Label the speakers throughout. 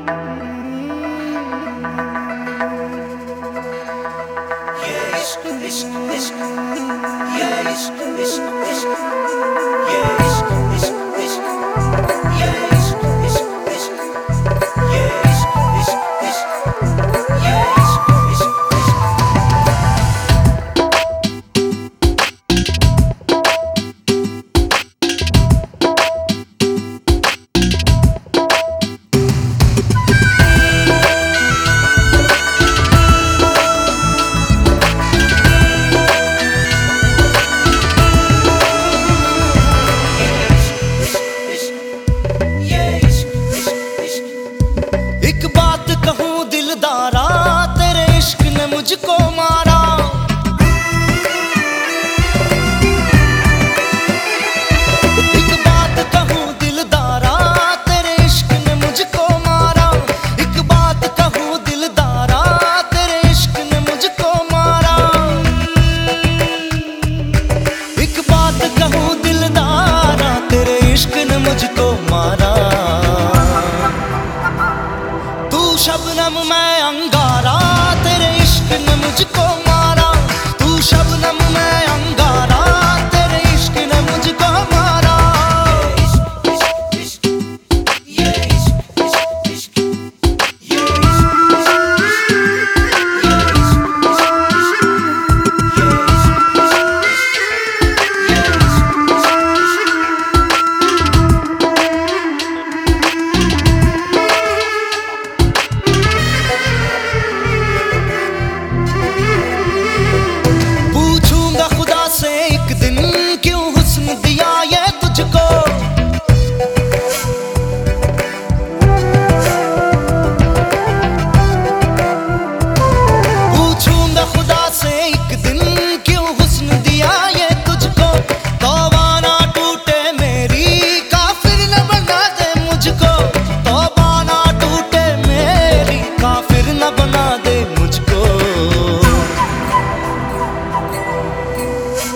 Speaker 1: एक बात कहूँ दिलदारा, तेरे इश्क ने मुझको मारा। एक बात कहूँ दिलदारा, तेरे इश्क ने मुझको मारा। एक बात कहूँ दिलदारा, तेरे इश्क ने मुझको मारा। एक बात कहूँ दिलदारा, तेरे इश्क ने मुझको मारा। तू शबनम मैं अंगारा, तेरे इश्क ने मुझको मारा। तू शबनम मैं अंगारा, तेरे इश्क ने मुझको मारा।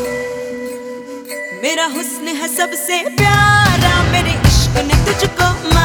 Speaker 2: मेरा हुस्न है सबसे प्यारा, मेरे इश्क ने तुझको